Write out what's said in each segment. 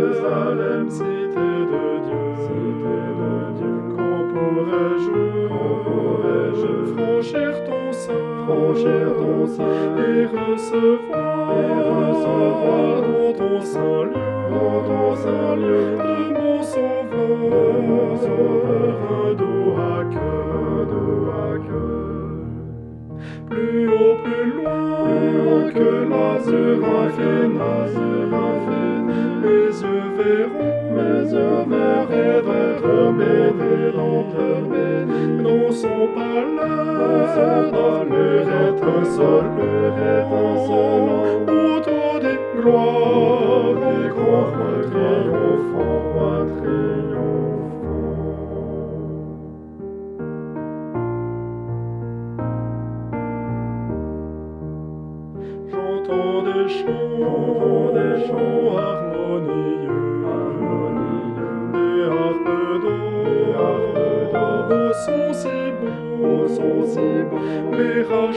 Jérusalem, cité de Dieu, quand pourrais-je franchir ton sein, et recevoir dans ton saint lieu, de mon sauveur, un doux accueil. Plus haut, plus loin que l'azur infini, mes yeux verraient votre béni, dans son palais, dans leur étincelant, autour des gloires et grands triomphants. J'entends des chants harmonieux, des harpes d'or au son si beau, les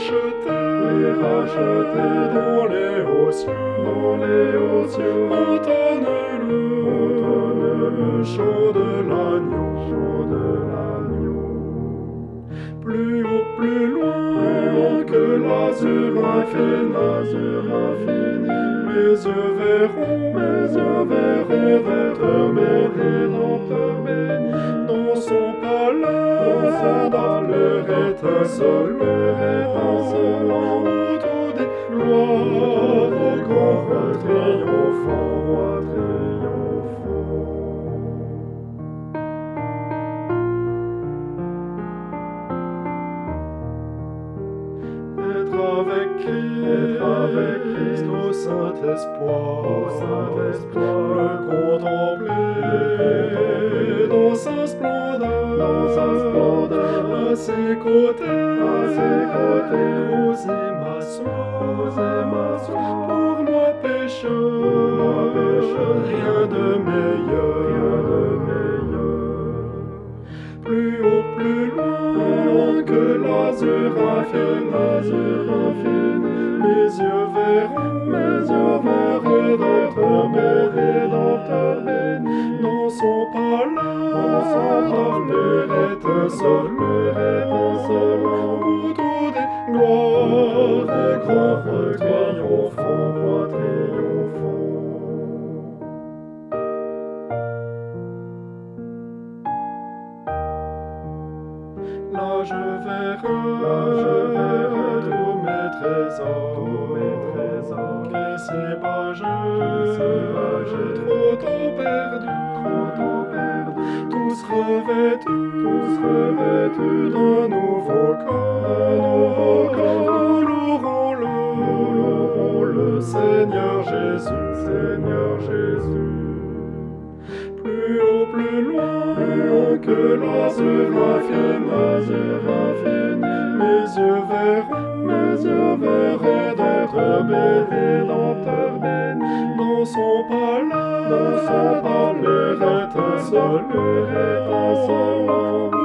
rachetés dans les hauts cieux, entonnent le chant de l'agneau. Plus haut, plus loin que l'azur infini, mes yeux verraient votre béni, dans son palais, dans leur étincelant, autour des gloires au grand triomphant. Être avec Christ au Saint-Espoir, le contempler dans sa splendeur, à ses côtés, vous y m'asseoir, pour moi pécheur, rien de meilleur. Plus haut, plus loin que l'azur infini, mes yeux verraient votre béni, dans son palais, dans leur étincelant, autour des gloires et grands triomphants. Là je verrai tous mes trésors, qu'ici-bas j'ai trop perdu, tous revêtus d'un nouveau corps, nous louerons le Seigneur Jésus. Plus haut, plus loin que l'azur infini, mes yeux verraient votre béni, dans son palais, dans leur étincelant,